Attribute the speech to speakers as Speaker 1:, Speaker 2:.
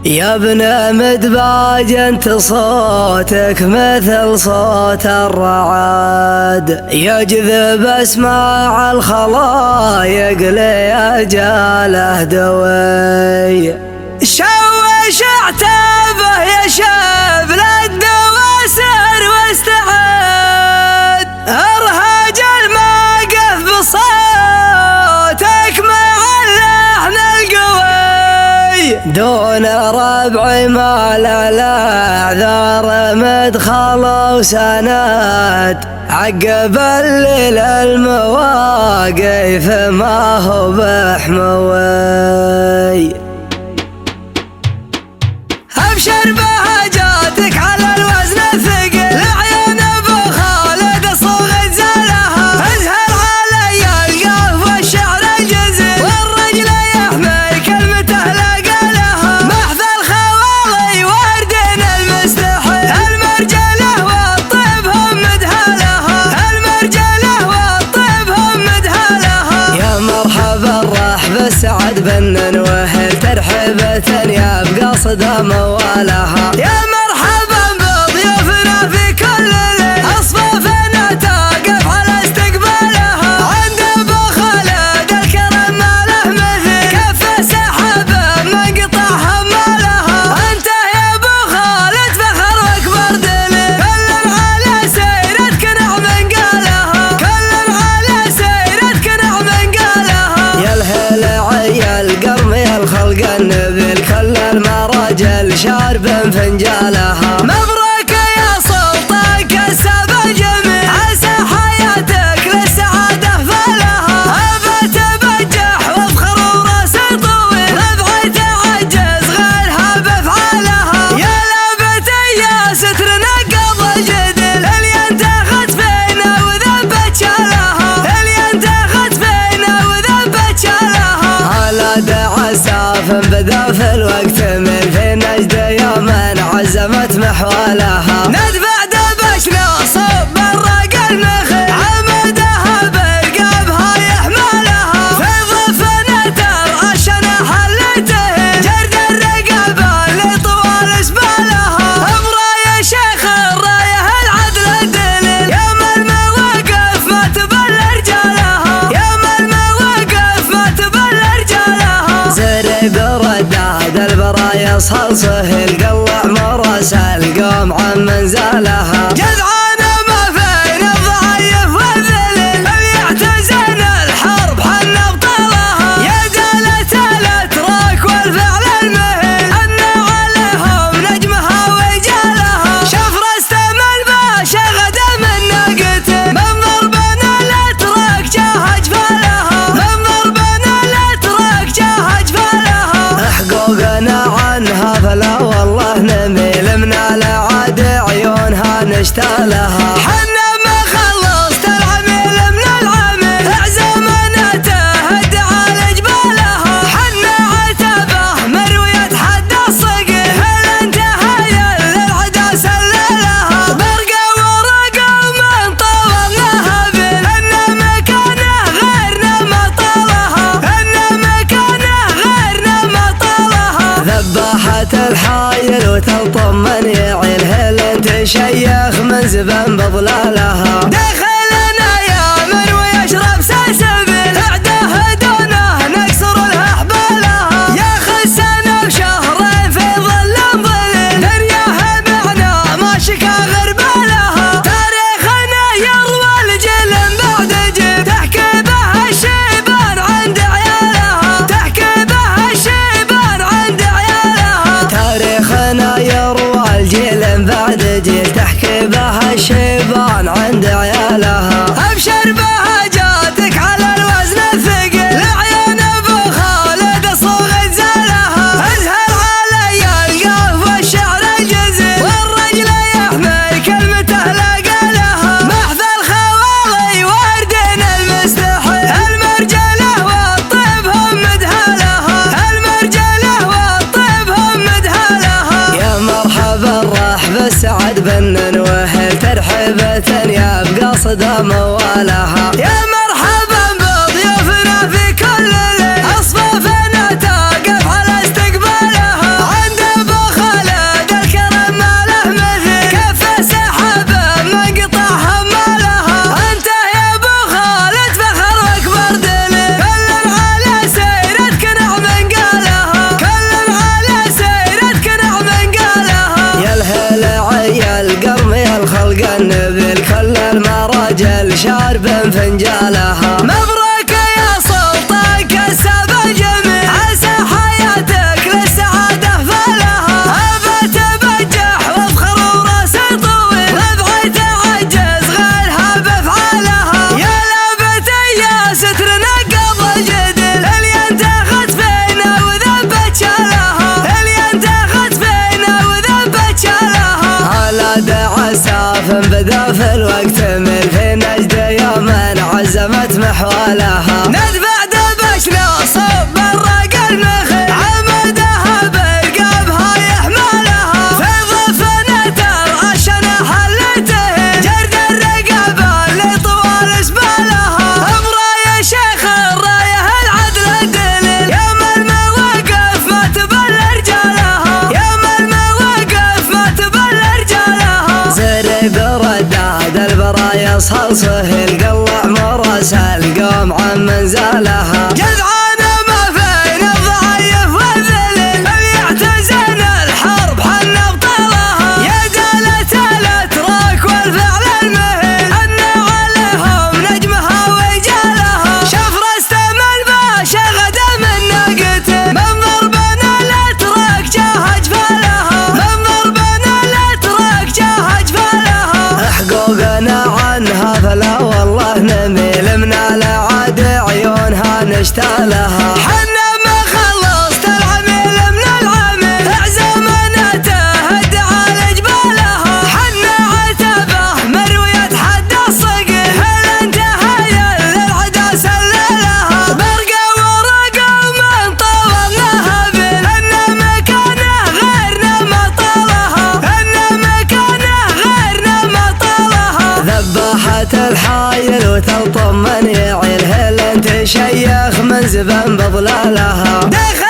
Speaker 1: يا ابن مدباج انت صوتك مثل صوت الرعد، يجذب اسماع الخلايق لأجاله دوي. شوش اعتابه يا شاب للدواسر واستعد، ارهج الموقف بصوتك مع اللحن القوي. دون ربعي ما للاعذار مدخل وسند، عقب الليل المواقف ما هو بحموي. ابشر بهجاتك على الوزن الثقيل، لعيون ابو خالد صوغت زالها. ازهر علي القاف والشعر الجزيل، والرجل يحمل كلمته لا قالها. محث الخوالي وردين المستحيل، المرجله والطيب هم مدهالها. المرجله والطيب هم مدهالها. يا مرحبا الرحب السعد بن وهل ترحبة يا بقصد موالها. يا مرحبا بضيوفنا في كل ليل، اصفافنا تقف على استقبالها. عند ابو خالد الكرم ما له مثيل، كف سحب مقطع همالها. انت يا ابو خالد فخر واكبر دليل، كل على سيرتك نعم قالها. كل على سيرتك نعم قالها. يا الهيل عيال قرم يا الخلق النبيل، كل المراجل شارب فنجالها. مبروك يا سلطان كسب الجميل، عسى حياتك للسعادة فالها. ابى تبجح وافخر وراسي طويل، ربعي تعجز غيرها بافعالها. يا لابت يا ستر نقض الجديل، اللي انتخت فينا وذبت شالها. اللي انتخت فينا وذبت شالها. على دعا ساف بدا في الوقت من في نجد يوما عزمت محوالها. ندفع دبشنا صب الرق النخيل، عمدها برقابها يحملها. في ضفنا ترعشنا حلته، جرد الرقابة لطوال اسبالها. براية شيخ الرايه العدل الدليل، يوم المواقف ما تبل رجالها. يوم المواقف ما تبل رجالها. زرق رداد البرايا صار سهل، قلع مرس القوم عن منزلها. جذعان ما فين الضعيف والذليل، اللي يعتزل الحرب حل ابطالها. يا دالة الاتراك والفعل المهيل، ان عليهم نجمها وجالها. شوف رستم الباشا غدا من ناقته، من ضربنا الاتراك جاه جفالها. من ضربنا الاتراك جاه جفالها. حقوقنا عنها فلا والله نميل، من العاد عيونها نشتالها. حنا ما خلصت العميل من العميل، اعزمناته هد على جبالها. حنا عتبه مروية حد الصقيل، هل انتهى للعدا سللها. برقه ورقه ومن طولناها بيل، ان مكانه غيرنا ما طالها. ان مكانه غيرنا ما طالها. ذباحة الحايل وتلطم من يعيل، هل انت شيخ من زبن بضلالها. دخلنا يا مروي يشرب سلسبيل، اعداه دونه نكسر لها حبالها. يا خسنا وشهرين في ظل ظليل، دنياها معنا ما شكا غربالها. تاريخنا يروى الجيل بعد جيل، تحكي به الشيبان عند عيالها. تحكي به الشيبان عند عيالها. تاريخنا يروى الجيل بعد جيل، تحكي به الشيبان عند عيالها. ابشر بهجاتك على الوزن الثقيل، لعيون ابو خالد صوغت زالها. ازهر علي القاف والشعر الجزيل، والرجل يحمل كلمته لا قالها. محث الخوالي وردين المستحيل، المرجله والطيب هم مدهالها. المرجله والطيب هم مدهالها. يا مرحبا الرحب السعد بن وهل ترحبة يا بقصد موالها. يا مرحبا بضيوفنا في كل ليل، اصفافنا تقف على استقبالها. عند فنجالها. مبروك يا سلطان كسب الجميع، عسى حياتك للسعادة فلها. أبى تبجح وافخر وراس طويل، ربعي تعجز غيرها بافعالها. يا لابت يا سترنا قبل الجدل، اللي انتخت فينا وذبت شالها. اللي انتخت فينا وذبت شالها. هلا دعا ساف بدا في الوقت من في نجد يوم عزمت محوالها. ندفع دبشنا صب الرق المخل، عمدها برقابها يحملها. في ضفنا ترعشنا حلته، جرد الرقابة اللي طوال سبالها. براي شيخ الرايه العدل الدليل، يوم المواقف ما تبل رجالها. يوم المواقف ما تبل رجالها. زرق رداد البرايا صار سهل، قلع مرس القوم عن منزلها. جدعانة ما فين الضعيف والذليل، اللي يعتزل الحرب حن ابطالها. يا دالة الاتراك والفعل المهين، ان عليهم نجمها ورجالها. شوف رستم الباشا غدا من ناقته، من ضربنا الاتراك جاه جفالها. من ضربنا الاتراك جاه جفالها. حقوقنا عنها فلا والله نميل، من العاد عيونها نشتالها. حنا ما خلصت العميل من العميل، اعزمناته هد على جبالها. حنا عتبه مروية حد الصقيل، هل انتهى للعدا سللها. برقة ورقة ومن طولناها بيل، ان مكانه غيرنا ما طالها. ان مكانه غيرنا ما طالها. ذبحت الحايل وتلطم من يعيل، هل انت شيخ من زبن بضلالها.